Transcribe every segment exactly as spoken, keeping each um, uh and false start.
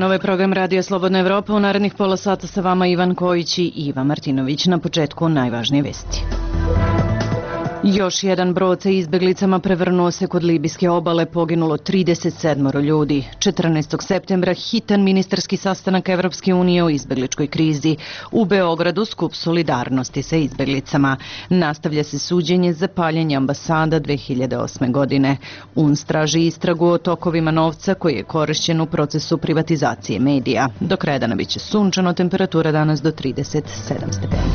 dan, ovaj program Radio Slobodna Evropa. U narednih pola sata sa vama Ivan Kojić i Iva Martinović. Na početku najvažnije vesti. Još jedan brod sa izbeglicama prevrnuo se kod libijske obale, poginulo trideset sedam ljudi. četrnaestog septembra hitan ministarski sastanak Evropske unije o izbegličkoj krizi. U Beogradu skup solidarnosti sa izbeglicama. Nastavlja se suđenje za paljenje ambasada dve hiljade osme. godine. U N S traži istragu o tokovima novca koji je korišćen u procesu privatizacije medija. Do kraja dana biće sunčano, temperatura danas do trideset sedam stepeni.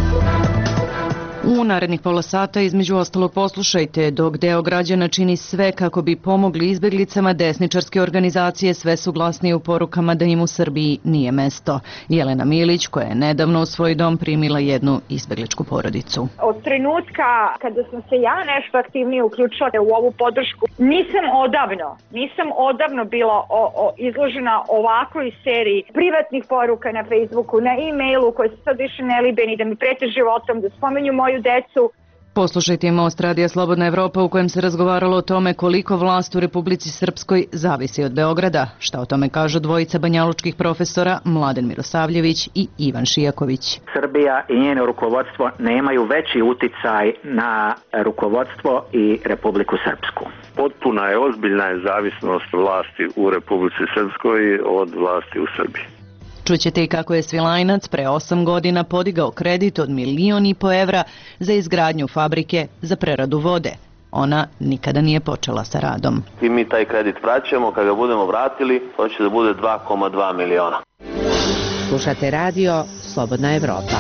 U narednih pola sata između ostalog poslušajte, dok deo građana čini sve kako bi pomogli izbeglicama, desničarske organizacije sve su glasnije u porukama da im u Srbiji nije mesto. Jelena Milić, koja je nedavno u svoj dom primila jednu izbegličku porodicu. Od trenutka kada sam se ja nešto aktivnije uključila u ovu podršku, nisam odavno, nisam odavno bila o, o, izložena ovakvoj seriji privatnih poruka na Facebooku, na e-mailu koje se sad više ne libe ni da mi prete životom, da spomenju moju decu. Poslušajte Most Radija Slobodna Evropa u kojem se razgovaralo o tome koliko vlast u Republici Srpskoj zavisi od Beograda. Šta o tome kažu dvojica banjalučkih profesora Mladen Mirosavljević i Ivan Šijaković. Srbija i njeno rukovodstvo nemaju veći uticaj na rukovodstvo i Republiku Srpsku. Potpuna je, ozbiljna je zavisnost vlasti u Republici Srpskoj od vlasti u Srbiji. Čućete i kako je Svilajnac pre osam godina podigao kredit od milion i po evra za izgradnju fabrike za preradu vode. Ona nikada nije počela sa radom. I mi taj kredit vraćamo, kada ga budemo vratili, to će da bude dva zarez dva miliona. Slušate radio Slobodna Evropa.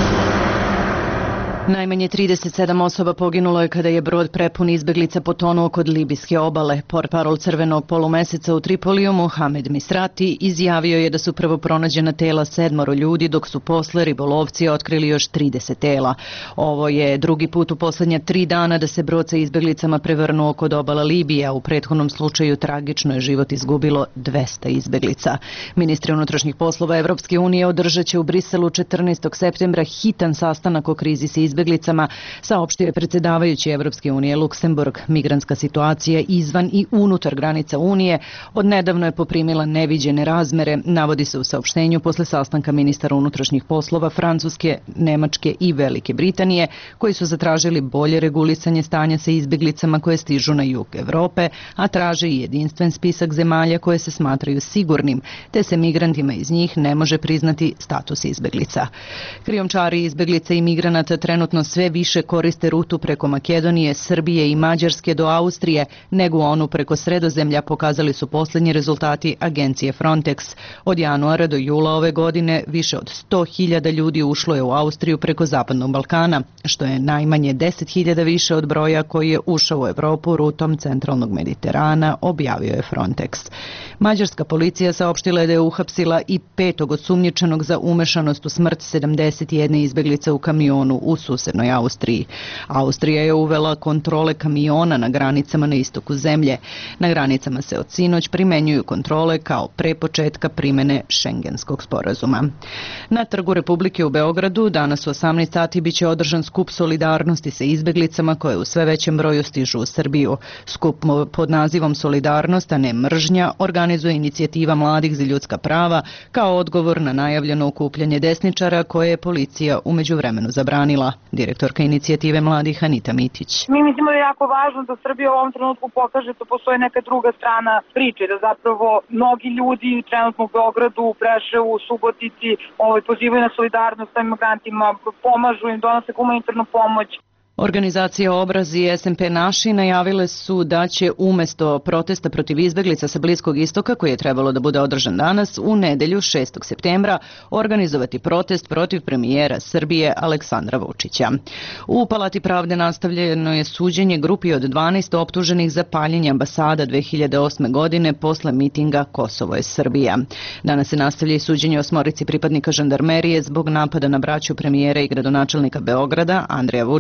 Najmanje trideset sedam osoba poginulo je kada je brod prepun izbeglica potonuo kod libijske obale. Portparol Crvenog polumeseca u Tripoliju Mohamed Misrati izjavio je da su prvo pronađena tela sedmoro ljudi, dok su posle ribolovci otkrili još trideset tela. Ovo je drugi put u poslednja tri dana da se brod sa izbeglicama prevrnuo kod obala Libije, a u prethodnom slučaju tragično je život izgubilo dvesta izbeglica. Ministri unutrašnjih poslova Evropske unije održat će u Briselu četrnaestog septembra hitan sastanak o krizi sa izbeglicama, saopštio je predsjedavajući Evropske unije Luksemburg. Migrantska situacija izvan i unutar granica Unije odnedavno je poprimila neviđene razmere, navodi se u saopštenju posle sastanka ministara unutrašnjih poslova Francuske, Nemačke i Velike Britanije, koji su zatražili bolje regulisanje stanja sa izbeglicama koje stižu na jug Evrope, a traže i jedinstven spisak zemalja koje se smatraju sigurnim, te se migrantima iz njih ne može priznati status izbeglica. Krijumčari izbeglica i migranata trenutno sve više koriste rutu preko Makedonije, Srbije i Mađarske do Austrije nego onu preko Sredozemlja, pokazali su posljednji rezultati agencije Frontex. Od januara do jula ove godine više od sto hiljada ljudi ušlo je u Austriju preko Zapadnog Balkana, što je najmanje deset hiljada više od broja koji je ušao u Evropu rutom centralnog Mediterana, objavio je Frontex. Mađarska policija saopštila je da je uhapsila i petog osumnjičenog za umešanost u smrt sedamdeset jedne izbeglice u kamionu u susednoj Austriji. Austrija je uvela kontrole kamiona na granicama na istoku zemlje. Na granicama se od sinoć primenjuju kontrole kao pre početka primene Šengenskog sporazuma. Na Trgu Republike u Beogradu danas u osamnaest sati biće održan skup solidarnosti sa izbeglicama koje u sve većem broju stižu u Srbiju. Skup pod nazivom Solidarnost, a ne mržnja, organizuje inicijativa Mladih za ljudska prava kao odgovor na najavljeno okupljanje desničara koje je policija u međuvremenu zabranila. Direktorka inicijative Mladih Anita Mitić. Mi mislimo da je jako važno da Srbija u ovom trenutku pokaže da postoje neka druga strana priče, da zapravo mnogi ljudi trenutno u Beogradu, u Preševu, u Subotici ovaj, pozivaju na solidarnost sa imigrantima, pomažu im, donose humanitarnu pomoć. Organizacija Obraz i S N P Naši najavile su da će umesto protesta protiv izbeglica sa Bliskog istoka, koji je trebalo da bude održan danas, u nedelju šestog septembra organizovati protest protiv premijera Srbije Aleksandra Vučića. U Palati pravde nastavljeno je suđenje grupi od dvanaest optuženih za paljenje ambasada dve hiljade osme. godine posle mitinga Kosovo je Srbija. Danas se nastavlja i suđenje osmorici pripadnika žandarmerije zbog napada na braću premijera i gradonačelnika Beograda Andreja Vučića i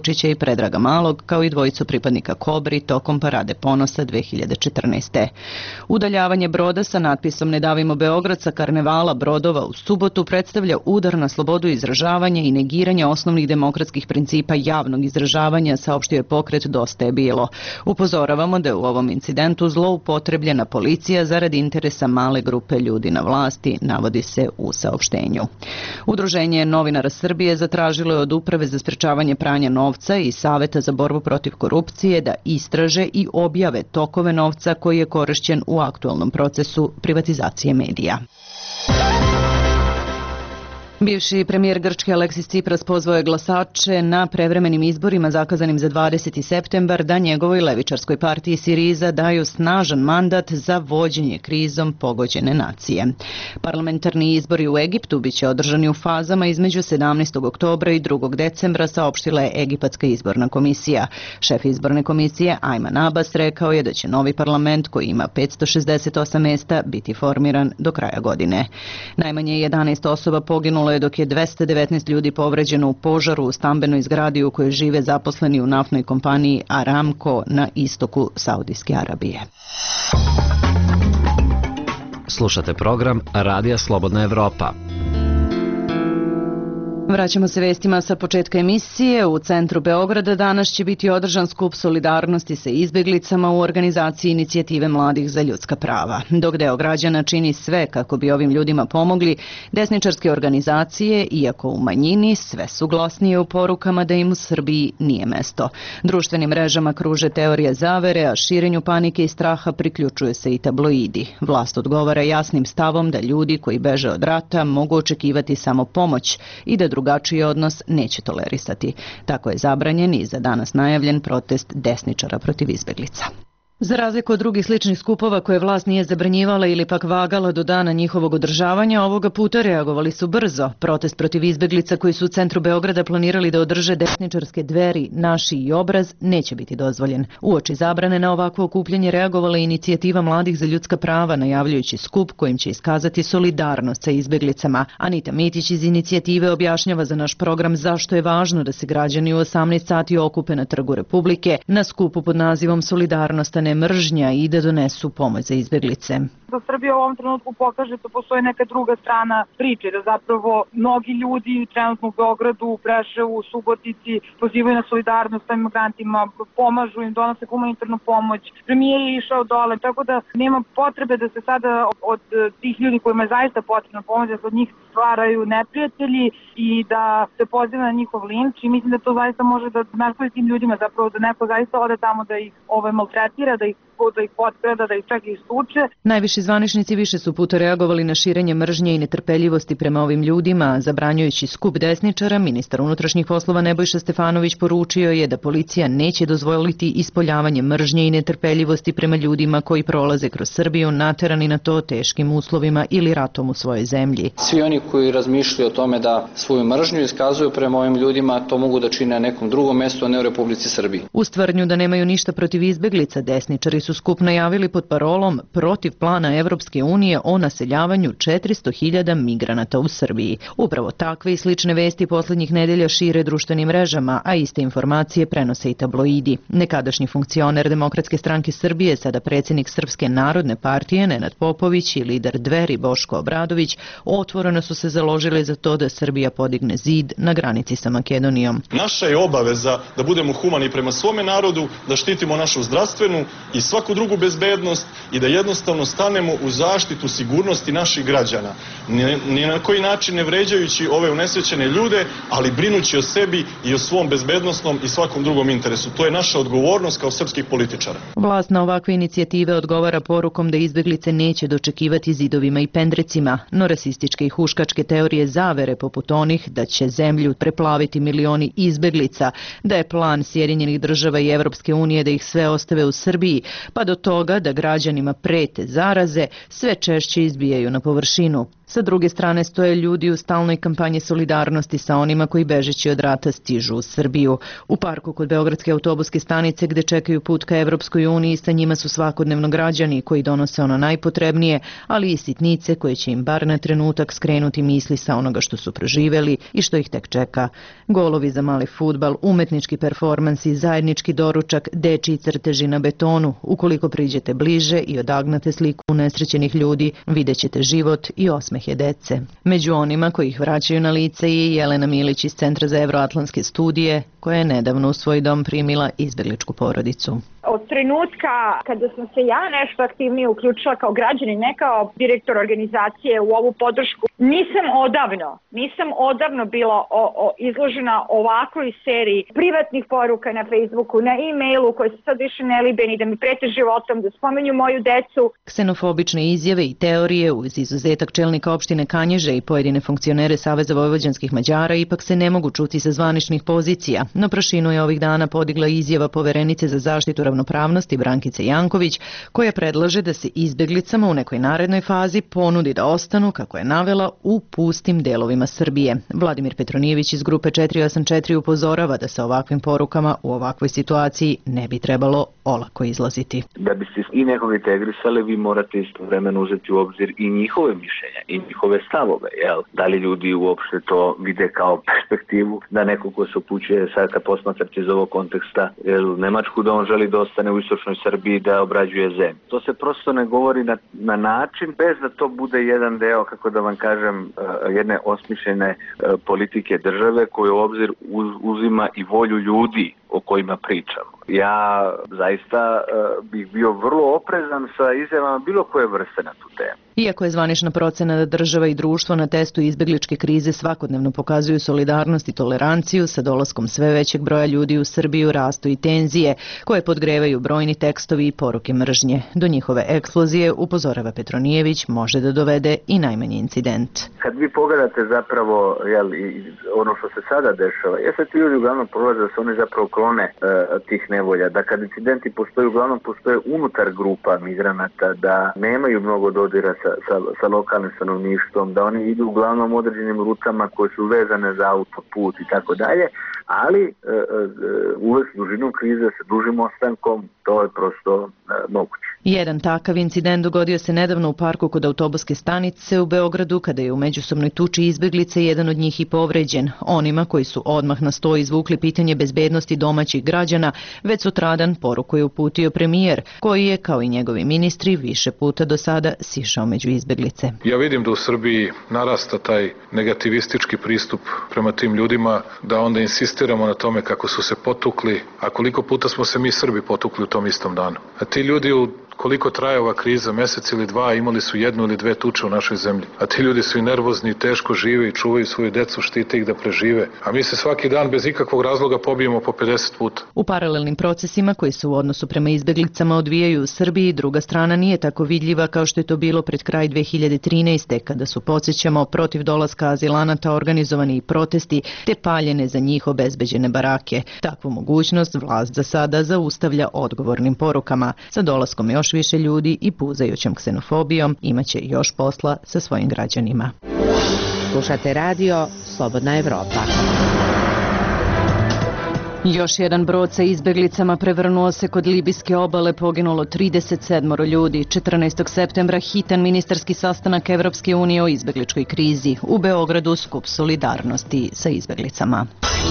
Predraga Malog, kao i dvojicu pripadnika Kobri tokom Parade ponosa dve hiljade četrnaeste. Udaljavanje broda sa natpisom Ne davimo Beograd sa karnevala brodova u subotu predstavlja udar na slobodu izražavanja i negiranja osnovnih demokratskih principa javnog izražavanja, saopštio je pokret Dosta je bilo. Upozoravamo da je u ovom incidentu zloupotrebljena policija zarad interesa male grupe ljudi na vlasti, navodi se u saopštenju. Udruženje novinara Srbije zatražilo je od Uprave za sprečavanje pranja novca i Saveta za borbu protiv korupcije da istraže i objave tokove novca koji je korišćen u aktualnom procesu privatizacije medija. Bivši premijer Grčke Aleksis Tsipras pozvao je glasače na prevremenim izborima zakazanim za dvadeseti septembar da njegovoj levičarskoj partiji Siriza daju snažan mandat za vođenje krizom pogođene nacije. Parlamentarni izbori u Egiptu biće održani u fazama između sedamnaestog oktobra i drugog decembra, saopštila je Egipatska izborna komisija. Šef izborne komisije Ajman Abbas rekao je da će novi parlament, koji ima petsto šezdeset osam mesta, biti formiran do kraja godine. Najmanje jedanaest osoba poginulo dok je dvesta devetnaest ljudi povređeno u požaru u stambenoj zgradi u kojoj žive zaposleni u naftnoj kompaniji Aramco na istoku Saudijske Arabije. Slušate program Radija Slobodna Evropa. Vraćamo se vestima sa početka emisije. U centru Beograda danas će biti održan skup solidarnosti sa izbeglicama u organizaciji Inicijative mladih za ljudska prava. Dok deo građana čini sve kako bi ovim ljudima pomogli, desničarske organizacije, iako u manjini, sve su glasnije u porukama da im u Srbiji nije mesto. Društvenim mrežama kruže teorije zavere, a širenju panike i straha priključuju se i tabloidi. Vlast odgovara jasnim stavom da ljudi koji beže od rata mogu očekivati samo pomoć i da drugačiji odnos neće tolerisati. Tako je zabranjen i za danas najavljen protest desničara protiv izbeglica. Za razliku od drugih sličnih skupova koje vlast nije zabranjivala ili pak vagala do dana njihovog održavanja, ovoga puta reagovali su brzo. Protest protiv izbeglica koji su u centru Beograda planirali da održe desničarske Dveri, Naši i Obraz neće biti dozvoljen. Uoči zabrane na ovakvo okupljanje reagovala je Inicijativa mladih za ljudska prava, najavljujući skup kojim će iskazati solidarnost sa izbeglicama. Anita Mitić iz Inicijative objašnjava za naš program zašto je važno da se građani u osamnaest sati okupe na Trgu Republike na skupu pod nazivom Solidarnost, a ne mržnja, i da donesu pomoć za izbeglice. Da Srbija u ovom trenutku pokaže da postoji neka druga strana priče, da zapravo mnogi ljudi trenutno u Beogradu, u Preševu, u Subotici pozivaju na solidarnost sa imigrantima, pomažu im, donose humanitarnu pomoć. Premijer je išao dole, tako da nema potrebe da se sada od tih ljudi kojima je zaista potrebna pomoć, da se od njih stvaraju neprijatelji i da se poziva na njihov linč, i mislim da to zaista može da nastavi tim ljudima, zapravo da neko zaista ode tamo da ih ovaj, maltretira, da ih da ih potpreda, da ih čak i stuče. Najviši zvaničnici više su puta reagovali na širenje mržnje i netrpeljivosti prema ovim ljudima. Zabranjujući skup desničara, ministar unutrašnjih poslova Nebojša Stefanović poručio je da policija neće dozvoliti ispoljavanje mržnje i netrpeljivosti prema ljudima koji prolaze kroz Srbiju, naterani na to teškim uslovima ili ratom u svojoj zemlji. Svi oni koji razmišljaju o tome da svoju mržnju iskazuju prema ovim ljudima, to mogu da čine na nekom drugom mestu, a ne u Republici Srbiji. U tvrdnju da nemaju ništa protiv izbeglica, desničari su skup najavili pod parolom protiv plana Evropske unije o naseljavanju četiristo hiljada migranata u Srbiji. Upravo takve i slične vesti poslednjih nedelja šire društvenim mrežama, a iste informacije prenose i tabloidi. Nekadašnji funkcioner Demokratske stranke Srbije, sada predsjednik Srpske narodne partije Nenad Popović i lider Dveri Boško Obradović otvoreno su se založili za to da Srbija podigne zid na granici sa Makedonijom. Naša je obaveza da budemo humani prema svome narodu, da štitimo našu zdravstvenu i svaku drugu bezbednost i da jednostavno stanemo u zaštitu sigurnosti naših građana. Ni na koji način ne vređajući ove unesrećene ljude, ali brinući o sebi i o svom bezbednosnom i svakom drugom interesu. To je naša odgovornost kao srpskih političara. Vlast na ovakve inicijative odgovara porukom da izbeglice neće dočekivati zidovima i pendrecima, no rasističke i huškačke teorije zavere poput onih da će zemlju preplaviti milioni izbeglica, da je plan Sjedinjenih država i Evropske unije da ih sve ostave u Srbiji, pa do toga da građanima prete zaraze, sve češće izbijaju na površinu. Sa druge strane stoje ljudi u stalnoj kampanji solidarnosti sa onima koji bežeći od rata stižu u Srbiju. U parku kod Beogradske autobuske stanice gde čekaju put ka Evropskoj uniji, sa njima su svakodnevno građani koji donose ono najpotrebnije, ali i sitnice koje će im bar na trenutak skrenuti misli sa onoga što su proživeli i što ih tek čeka. Golovi za mali fudbal, umetnički performansi, zajednički doručak, dečiji crteži na betonu. Ukoliko priđete bliže i odagnate sliku unesrećenih ljudi, vidjet ćete život i osmehe dece. Među onima koji ih vraćaju na lice je Jelena Milić iz Centra za evroatlantske studije, koja je nedavno u svoj dom primila izbegličku porodicu. Od trenutka kada sam se ja nešto aktivnije uključila kao građanin, ne kao direktor organizacije u ovu podršku, nisam odavno, nisam odavno bila o, o, izložena ovakvoj seriji privatnih poruka na Facebooku, na e-mailu koje su sad više nelibeni, da mi prete životom, da spomenju moju decu. Ksenofobične izjave i teorije uz izuzetak čelnika opštine Kanjiže i pojedine funkcionere Saveza vojvođanskih Mađara ipak se ne mogu čuti sa zvaničnih pozicija. Na prašinu je ovih dana podigla izjava poverenice za zaštitu ravnopravnosti Brankice Janković, koja predlaže da se izbeglicama u nekoj narednoj fazi ponudi da ostanu, kako je navela, u pustim delovima Srbije. Vladimir Petronijević iz grupe četiri osam četiri upozorava da sa ovakvim porukama u ovakvoj situaciji ne bi trebalo olako izlaziti. Da biste i nekog integrisali, vi morate istovremeno uzeti u obzir i njihove mišljenja i njihove stavove. Jel? Da li ljudi uopšte to vide kao perspektivu, da neko ko se upućuje sad kad posmatrate iz ovog konteksta jel, Nemačku, da on želi da ostane u istočnoj Srbiji, da obrađuje zemlju. To se prosto ne govori na, na način bez da to bude jedan deo, kako da vam kažem, jedne osmišljene politike države koju u obzir uz, uzima i volju ljudi o kojima pričamo. Ja zaista uh, bih bio vrlo oprezan sa izjavama bilo koje vrste na tu temu. Iako je zvanična procena da država i društvo na testu izbegličke krize svakodnevno pokazuju solidarnost i toleranciju, sa dolaskom sve većeg broja ljudi u Srbiju rastu i tenzije, koje podgrevaju brojni tekstovi i poruke mržnje. Do njihove eksplozije, upozorava Petronijević, može da dovede i najmanji incident. Kad vi pogledate zapravo jel, i ono što se sada dešava, jeste ti ljudi uglavnom prolaze da se oni zapravo klone uh, tih nevolja, da kad incidenti postoje, uglavnom postoje unutar grupa migranata, da nemaju mnogo dodira sa, sa, sa lokalnim stanovništvom, da oni idu uglavnom određenim rutama koje su vezane za autoput i tako dalje, ali uh, uh, uvek s dužinom krize, sa dužim ostankom, to je prosto uh, moguće. Jedan takav incident dogodio se nedavno u parku kod autobuske stanice u Beogradu, kada je u međusobnoj tuči izbeglice jedan od njih i povređen. Onima koji su odmah na sto izvukli pitanje bezbednosti domaćih građana, već sutradan poruku je uputio premijer, koji je, kao i njegovi ministri, više puta do sada sišao među izbeglice. Ja vidim da u Srbiji narasta taj negativistički pristup prema tim ljudima, da onda insistiramo na tome kako su se potukli, a koliko puta smo se mi Srbi potukli u tom istom danu. A ti ljudi u koliko traje ova kriza, mesec ili dva, imali su jednu ili dve tuče u našoj zemlji. A ti ljudi su i nervozni, i teško žive i čuvaju svoju decu, štite ih da prežive. A mi se svaki dan bez ikakvog razloga pobijemo po pedeset puta. U paralelnim procesima koji se u odnosu prema izbeglicama odvijaju u Srbiji, druga strana nije tako vidljiva kao što je to bilo pred kraj dve hiljade trinaeste. kada su, podsjećamo, protiv dolaska azilanata organizovani i protesti te paljene za njih obezbeđene barake. Takvu mogućnost vlast za sada zaustavlja odgovornim porukama. Sa dolaskom još više ljudi i puzajućom ksenofobijom imaće još posla sa svojim građanima. Slušate radio Slobodna Evropa. Još jedan brod sa izbeglicama prevrnuo se kod libijske obale, poginulo trideset sedam ljudi. četrnaestog septembra hitan ministarski sastanak Evropske unije o izbegličkoj krizi. U Beogradu skup solidarnosti sa izbeglicama.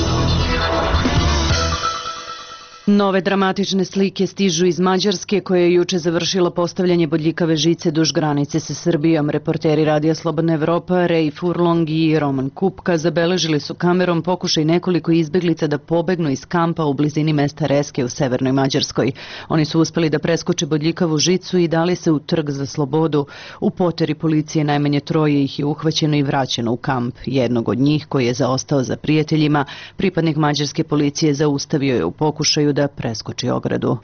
Nove dramatične slike stižu iz Mađarske, koja je juče završila postavljanje bodljikave žice duž granice sa Srbijom. Reporteri Radija Slobodna Evropa, Rej Furlong i Roman Kupka, zabeležili su kamerom pokušaj nekoliko izbeglica da pobegnu iz kampa u blizini mesta Reske u severnoj Mađarskoj. Oni su uspeli da preskoče bodljikavu žicu i dali se u trg za slobodu. U poteri policije najmanje troje ih je uhvaćeno i vraćeno u kamp. Jednog od njih, koji je zaostao za prijateljima, pripadnik mađarske policije zaustavio je u pokušaju da preskoči ogradu.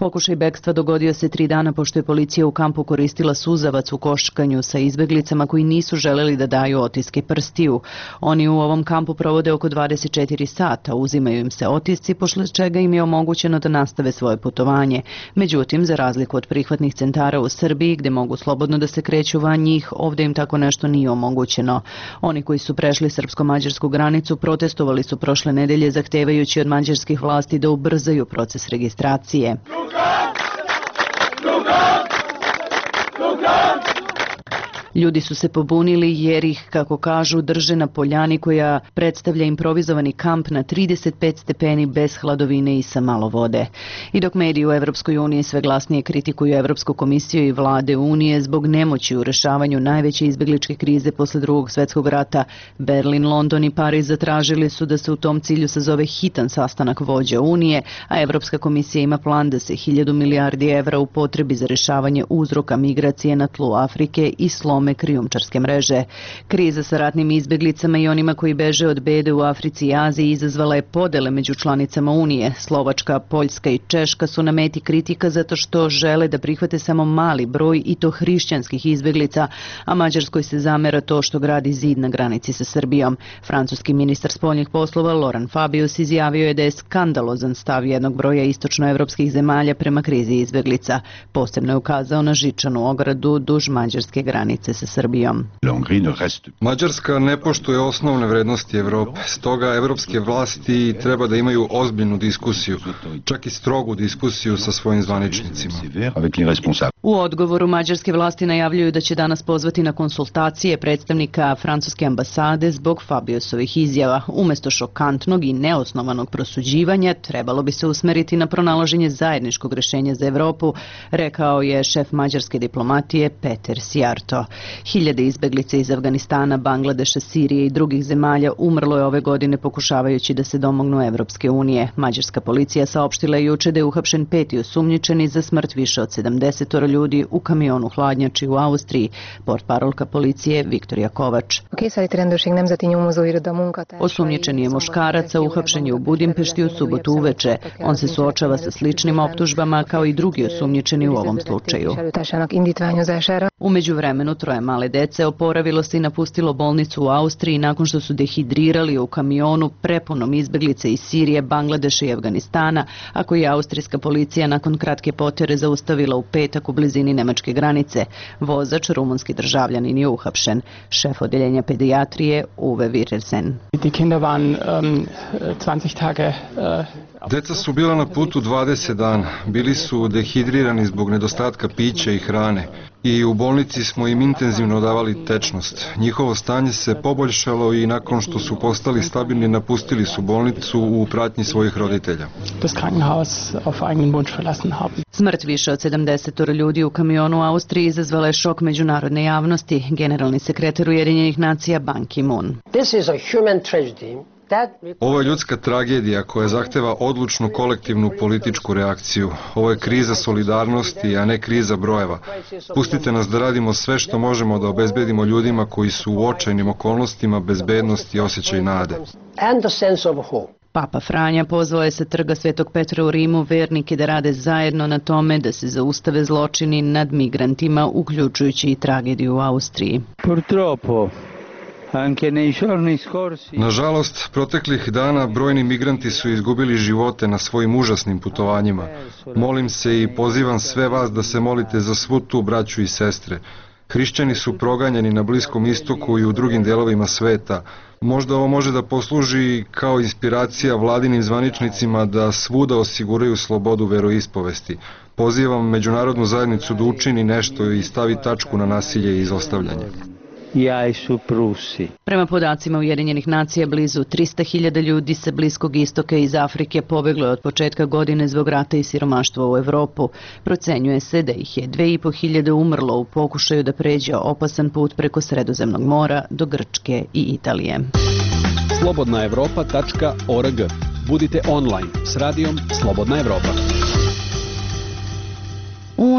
Pokušaj bekstva dogodio se tri dana pošto je policija u kampu koristila suzavac u koškanju sa izbeglicama koji nisu želeli da daju otiske prstiju. Oni u ovom kampu provode oko dvadeset četiri sata, uzimaju im se otisci, posle čega im je omogućeno da nastave svoje putovanje. Međutim, za razliku od prihvatnih centara u Srbiji, gde mogu slobodno da se kreću van njih, ovde im tako nešto nije omogućeno. Oni koji su prešli srpsko-mađarsku granicu protestovali su prošle nedelje zahtevajući od mađarskih vlasti da ubrzaju proces registracije. Ljudi su se pobunili jer ih, kako kažu, drže na poljani koja predstavlja improvizovani kamp na trideset pet stepeni bez hladovine i sa malo vode. I dok mediji u Evropskoj uniji sve glasnije kritikuju Evropsku komisiju i vlade Unije zbog nemoći u rešavanju najveće izbegličke krize posle drugog svetskog rata, Berlin, London i Pariz zatražili su da se u tom cilju sazove hitan sastanak vođa Unije, a Evropska komisija ima plan da se hiljadu milijardi evra upotrebi za rešavanje uzroka migracije na tlu Afrike i slom krijumčarske mreže. Kriza sa ratnim izbeglicama i onima koji beže od bede u Africi i Aziji izazvala je podele među članicama Unije. Slovačka, Poljska i Češka su na meti kritika zato što žele da prihvate samo mali broj i to hrišćanskih izbeglica, a Mađarskoj se zamera to što gradi zid na granici sa Srbijom. Francuski ministar spoljnih poslova Laurent Fabius izjavio je da je skandalozan stav jednog broja istočnoevropskih zemalja prema krizi izbeglica. Posebno je ukazao na žičanu ogradu duž mađarske granice sa Srbijom. Mađarska ne poštuje osnovne vrednosti Evrope, stoga evropske vlasti treba da imaju ozbiljnu diskusiju, čak i strogu diskusiju sa svojim zvaničnicima. U odgovoru mađarske vlasti najavljuju da će danas pozvati na konsultacije predstavnika francuske ambasade zbog Fabiusovih izjava. Umesto šokantnog i neosnovanog prosuđivanja, trebalo bi se usmeriti na pronalaženje zajedničkog rešenja za Evropu, rekao je šef mađarske diplomatije Peter Sijarto. Hiljade izbeglica iz Afganistana, Bangladeša, Sirije i drugih zemalja umrlo je ove godine pokušavajući da se domognu Evropske unije. Mađarska policija saopštila je juče da je uhapšen peti osumnjičeni za smrt više od sedamdeset ljudi u kamionu hladnjači u Austriji, portparolka policije Viktorija Kovač. Osumnjičeni je muškarac, a uhapšen je u Budimpešti u subotu uveče. On se suočava sa sličnim optužbama kao i drugi osumnjičeni u ovom slučaju. U međuvremenu troje male dece oporavilo se i napustilo bolnicu u Austriji nakon što su dehidrirali u kamionu prepunom izbeglica iz Sirije, Bangladeša i Afganistana, a koji je austrijska policija nakon kratke potere zaustavila u petak u blizini nemačke granice. Vozač, rumunski državljanin, je uhapšen. Šef odeljenja pedijatrije Uwe Wirelsen. Deca su bila na putu dvadeset dana, bili su dehidrirani zbog nedostatka pića i hrane i u bolnici smo im intenzivno davali tečnost. Njihovo stanje se poboljšalo i nakon što su postali stabilni napustili su bolnicu u pratnji svojih roditelja. Smrt više od sedamdeset ljudi u kamionu u Austriji izazvala je šok međunarodne javnosti. Generalni sekretar Ujedinjenih nacija Ban Ki-moon. Ovo je ljudska tragedija koja zahteva odlučnu kolektivnu političku reakciju. Ovo je kriza solidarnosti, a ne kriza brojeva. Pustite nas da radimo sve što možemo da obezbedimo ljudima koji su u očajnim okolnostima bezbednost i osjećaj nade. Papa Franja pozvao je sa trga Svetog Petra u Rimu vernike da rade zajedno na tome da se zaustave zločini nad migrantima, uključujući i tragediju u Austriji. Purtroppo. Nažalost, proteklih dana brojni migranti su izgubili živote na svojim užasnim putovanjima. Molim se i pozivam sve vas da se molite za svu tu braću i sestre. Hrišćani su proganjani na Bliskom istoku i u drugim delovima sveta. Možda ovo može da posluži kao inspiracija vladinim zvaničnicima da svuda osiguraju slobodu veroispovesti. Pozivam međunarodnu zajednicu da učini nešto i stavi tačku na nasilje i izostavljanje. Prema podacima Ujedinjenih nacija, blizu trista hiljada ljudi sa Bliskog istoka i iz Afrike pobeglo je od početka godine zbog rata i siromaštva u Evropu. Procenjuje se da ih je dve i po hiljade umrlo u pokušaju da pređe opasan put preko Sredozemnog mora do Grčke i Italije. slobodna evropa tačka org. Budite online s radijom Slobodna Evropa. U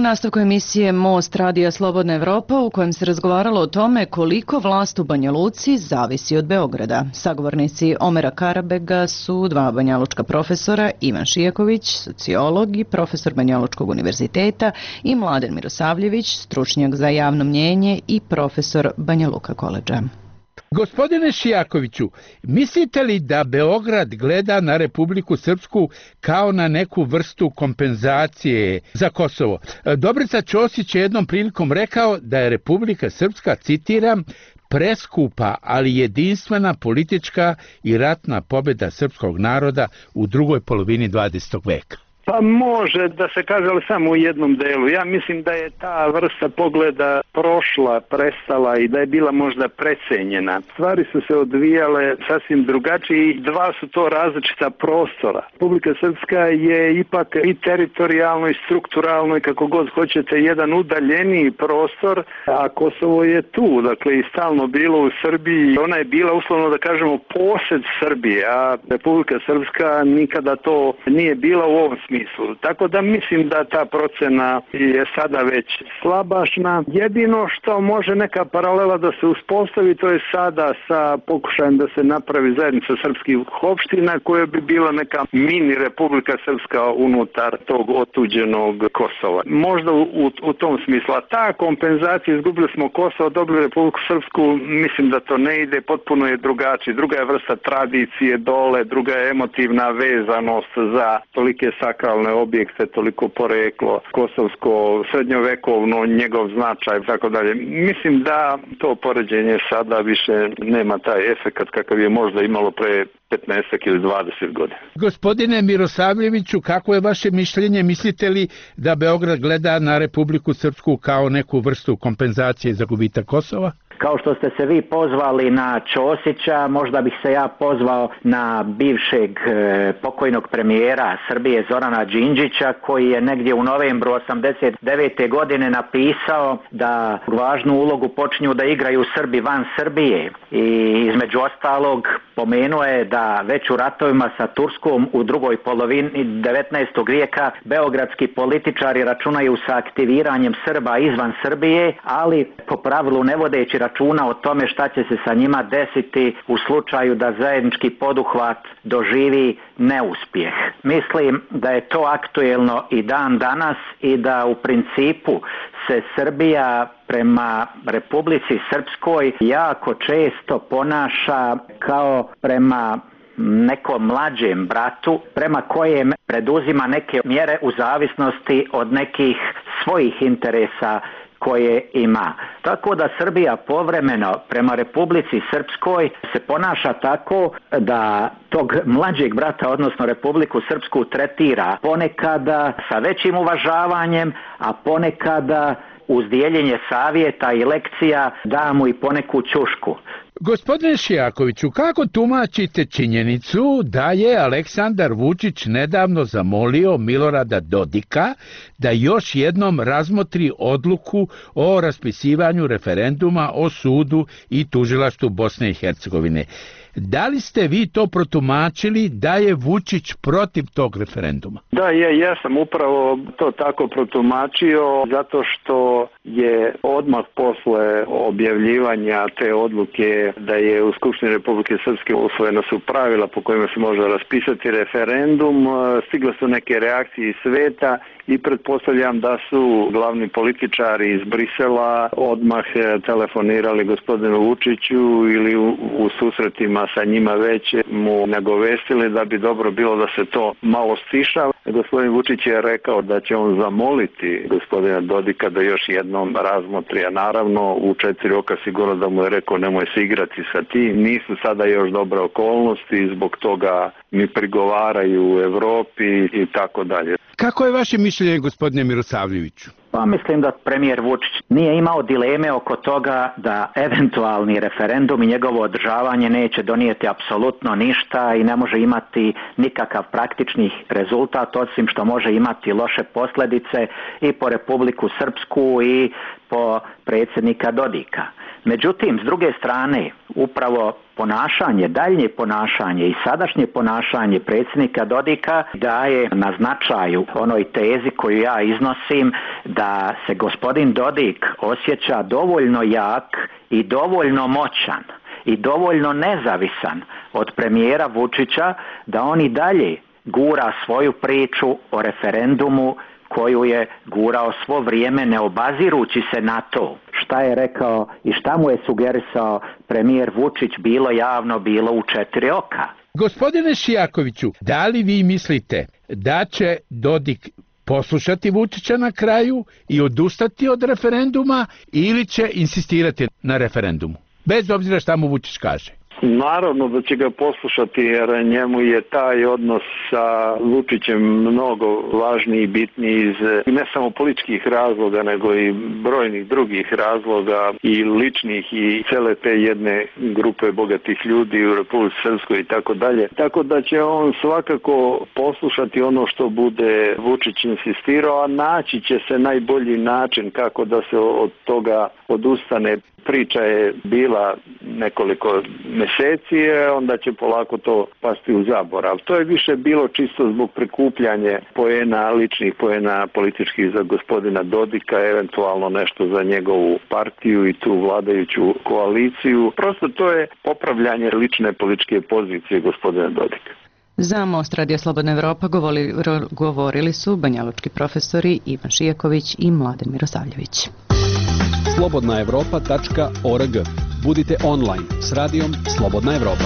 nastavku emisije Most Radija Slobodna Evropa u kojem se razgovaralo o tome koliko vlast u Banja Luci zavisi od Beograda. Sagovornici Omera Karabega su dva banjalučka profesora, Ivan Šijaković, sociolog i profesor Banjalučkog univerziteta, i Mladen Mirosavljević, stručnjak za javno mnjenje i profesor Banja Luka koledža. Gospodine Šijakoviću, mislite li da Beograd gleda na Republiku Srpsku kao na neku vrstu kompenzacije za Kosovo? Dobrica Ćosić je jednom prilikom rekao da je Republika Srpska, citiram, preskupa, ali jedinstvena politička i ratna pobjeda srpskog naroda u drugoj polovini dvadesetog veka. Pa može da se kaže, ali samo u jednom delu. Ja mislim da je ta vrsta pogleda prošla, prestala i da je bila možda precenjena. Stvari su se odvijale sasvim drugačije i dva su to različita prostora. Republika Srpska je ipak i teritorijalno i strukturalno i kako god hoćete jedan udaljeniji prostor, a Kosovo je tu, dakle i stalno bilo u Srbiji. Ona je bila uslovno da kažemo posed Srbije, a Republika Srpska nikada to nije bila u ovom smislu. Tako da mislim da ta procena je sada već slabašna. Jedino što može neka paralela da se uspostavi, to je sada sa pokušajem da se napravi zajednica srpskih opština koja bi bila neka mini Republika Srpska unutar tog otuđenog Kosova. Možda u, u tom smislu. A ta kompenzacija, izgubili smo Kosovo, dobili Republiku Srpsku, mislim da to ne ide, potpuno je drugačije. Druga je vrsta tradicije dole, druga je emotivna vezanost za tolike sakralne objekte, toliko poreklo, kosovsko, srednjovekovno, njegov značaj i tako dalje. Mislim da to poređenje sada više nema taj efekat kakav je možda imalo pre petnaest ili dvadeset godina. Gospodine Mirosavljeviću, kako je vaše mišljenje? Mislite li da Beograd gleda na Republiku Srpsku kao neku vrstu kompenzacije za gubitak Kosova? Kao što ste se vi pozvali na Ćosića, možda bih se ja pozvao na bivšeg e, pokojnog premijera Srbije Zorana Đinđića, koji je negdje u novembru osamdeset devete godine napisao da važnu ulogu počinju da igraju Srbi van Srbije, i između ostalog pomenuo je da već u ratovima sa Turskom u drugoj polovini devetnaestog vijeka beogradski političari računaju sa aktiviranjem Srba izvan Srbije, ali po pravilu ne vodeći računa o tome šta će se sa njima desiti u slučaju da zajednički poduhvat doživi neuspjeh. Mislim da je to aktuelno i dan danas i da u principu se Srbija prema Republici Srpskoj jako često ponaša kao prema nekom mlađem bratu, prema kojem preduzima neke mjere u zavisnosti od nekih svojih interesa koje ima. Tako da Srbija povremeno prema Republici Srpskoj se ponaša tako da tog mlađeg brata, odnosno Republiku Srpsku, tretira ponekada sa većim uvažavanjem, a ponekada uz dijeljenje savjeta i lekcija da mu i poneku ćušku. Gospodine Šijakoviću, kako tumačite činjenicu da je Aleksandar Vučić nedavno zamolio Milorada Dodika da još jednom razmotri odluku o raspisivanju referenduma o sudu i tužilaštvu Bosne i Hercegovine? Da li ste vi to protumačili da je Vučić protiv tog referenduma? Da, je, ja sam upravo to tako protumačio zato što je odmah posle objavljivanja te odluke da je u Skupštini Republike Srpske usvojena su pravila po kojima se može raspisati referendum, stigle su neke reakcije iz sveta i pretpostavljam da su glavni političari iz Brisela odmah telefonirali gospodinu Vučiću ili u, u susretima sa njima već mu nagovestili da bi dobro bilo da se to malo stiša. Gospodin Vučić je rekao da će on zamoliti gospodina Dodika da još jednom razmotri, a naravno u četiri oka sigurno da mu je rekao nemoj se igrati sa tim. Nisu sada još dobre okolnosti, zbog toga mi prigovaraju u Evropi i tako dalje. Kako je vaše mišljenje, gospodine Mirosavljeviću? Pa mislim da premijer Vučić nije imao dileme oko toga da eventualni referendum i njegovo održavanje neće donijeti apsolutno ništa i ne može imati nikakav praktični rezultat, osim što može imati loše posljedice i po Republiku Srpsku i po predsjednika Dodika. Međutim, s druge strane, upravo ponašanje, daljnje ponašanje i sadašnje ponašanje predsjednika Dodika daje na značaju onoj tezi koju ja iznosim da se gospodin Dodik osjeća dovoljno jak i dovoljno moćan i dovoljno nezavisan od premijera Vučića da on i dalje gura svoju priču o referendumu koju je gurao svo vrijeme ne obazirući se na to šta je rekao i šta mu je sugerisao premijer Vučić, bilo javno, bilo u četiri oka. Gospodine Šijakoviću, da li vi mislite da će Dodik poslušati Vučića na kraju i odustati od referenduma ili će insistirati na referendumu, bez obzira šta mu Vučić kaže? Naravno da će ga poslušati jer njemu je taj odnos sa Vučićem mnogo važniji i bitniji iz ne samo političkih razloga nego i brojnih drugih razloga i ličnih i cele te jedne grupe bogatih ljudi u Republici Srpskoj i tako dalje. Tako da će on svakako poslušati ono što bude Vučić insistirao, a naći će se najbolji način kako da se od toga odustane. Priča je bila nekoliko mjeseci, onda će polako to pasti u zaborav. To je više bilo čisto zbog prikupljanja poena, ličnih poena političkih za gospodina Dodika, eventualno nešto za njegovu partiju i tu vladajuću koaliciju. Prosto to je popravljanje lične političke pozicije gospodina Dodika. Za Most Radio Slobodna Evropa govorili, govorili su banjalučki profesori Ivan Šijaković i Mladen Mirosavljević. slobodna evropa tačka org. Budite online s radijom Slobodna Evropa.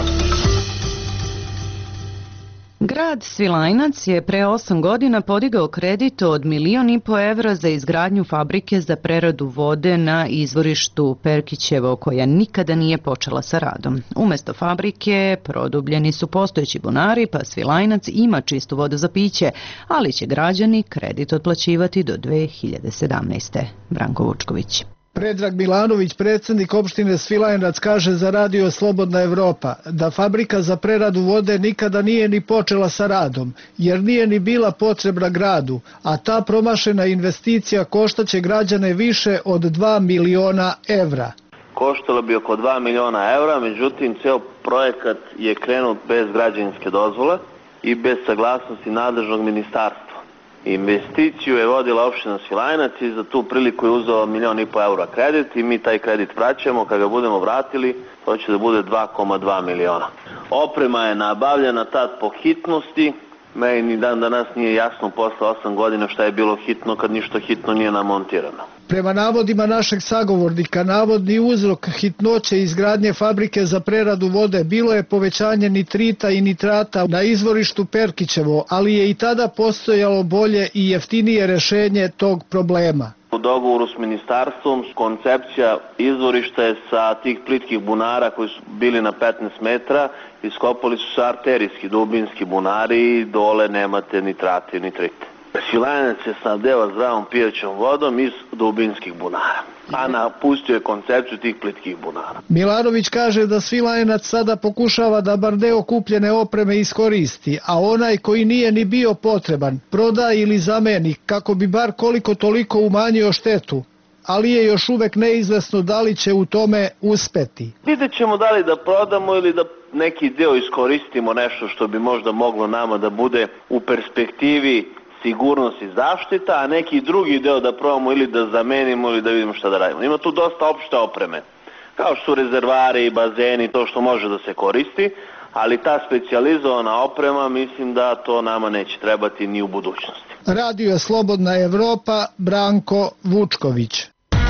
Grad Svilajnac je pre osam godina podigao kredit od milion i po evra za izgradnju fabrike za preradu vode na izvorištu Perkićevo, koja nikada nije počela sa radom. Umesto fabrike produbljeni su postojeći bunari, pa Svilajnac ima čistu vodu za piće, ali će građani kredit otplaćivati do dve hiljade sedamnaeste. Branko Vučković. Predrag Milanović, predsjednik opštine Svilajnac, kaže za radio Slobodna Evropa da fabrika za preradu vode nikada nije ni počela sa radom, jer nije ni bila potrebna gradu, a ta promašena investicija koštaće građane više od dva miliona evra. Koštalo bi oko dva miliona evra, međutim ceo projekat je krenut bez građevinske dozvole i bez saglasnosti nadležnog ministarstva. Investiciju je vodila opština Svilajnac i za tu priliku je uzeo milion i po eura kredit i mi taj kredit vraćamo. Kad ga budemo vratili, to će da bude dva zarez dva miliona. Oprema je nabavljena tad po hitnosti. Meni ni dan danas nije jasno posle osam godina šta je bilo hitno kad ništa hitno nije namontirano. Prema navodima našeg sagovornika, navodni uzrok hitnoće izgradnje fabrike za preradu vode bilo je povećanje nitrita i nitrata na izvorištu Perkićevo, ali je i tada postojalo bolje i jeftinije rešenje tog problema. U dogovoru s ministarstvom koncepcija izvorišta je sa tih plitkih bunara koji su bili na petnaest metara, iskopali su se arterijski, dubinski bunari i dole nemate nitrate i nitrite. Svilajnac je snabdeva zdravom pijaćom vodom iz dubinskih bunara, a napustio je koncepciju tih plitkih bunara. Milanović kaže da Svilajnac sada pokušava da bar deo kupljene opreme iskoristi, a onaj koji nije ni bio potreban proda ili zameni kako bi bar koliko toliko umanjio štetu, ali je još uvek neizvesno da li će u tome uspeti. Vidjet ćemo da li da prodamo ili da neki deo iskoristimo, nešto što bi možda moglo nama da bude u perspektivi sigurnost i zaštita, a neki drugi deo da probamo ili da zamenimo ili da vidimo šta da radimo. Ima tu dosta opšte opreme, kao što su rezervari, bazeni, to što može da se koristi, ali ta specijalizovana oprema mislim da to nama neće trebati ni u budućnosti. Radio Slobodna Evropa, Branko Vučković.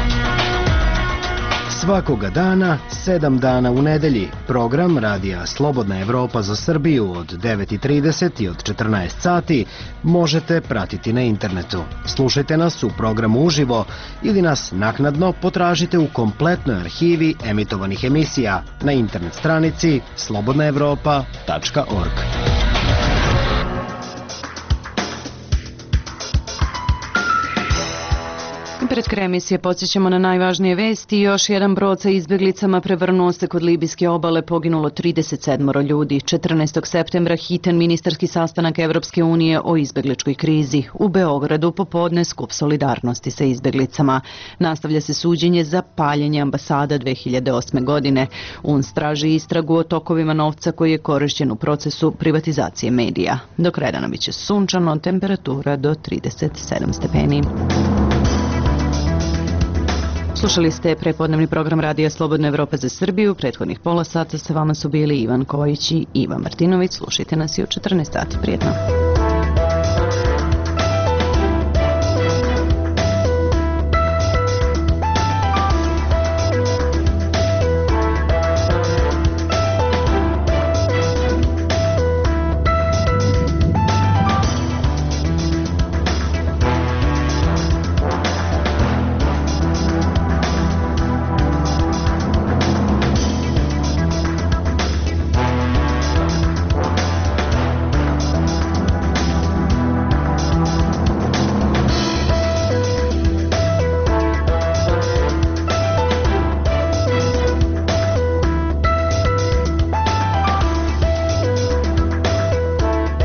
Svakoga dana, sedam dana u nedelji, program Radija Slobodna Evropa za Srbiju od devet i trideset i od četrnaest sati možete pratiti na internetu. Slušajte nas u programu uživo ili nas naknadno potražite u kompletnoj arhivi emitovanih emisija na internet stranici slobodna evropa tačka org. Pred kraj emisije podsjećamo na najvažnije vesti. Još jedan brod sa izbjeglicama prevrnuo se kod libijske obale, poginulo trideset sedam ljudi. četrnaestog septembra hitan ministarski sastanak Evropske unije o izbjegličkoj krizi. U Beogradu popodne skup solidarnosti sa izbjeglicama. Nastavlja se suđenje za paljenje ambasada dve hiljade osme. godine. U N S traži istragu o tokovima novca koji je korišćen u procesu privatizacije medija. Do kraja dana biće sunčano, temperatura do trideset sedam stepeni. Slušali ste prepodnevni program Radija Slobodna Evropa za Srbiju. Prethodnih pola sata sa vama su bili Ivan Kojić i Ivan Martinović. Slušajte nas i u četrnaest sati. Prijetno.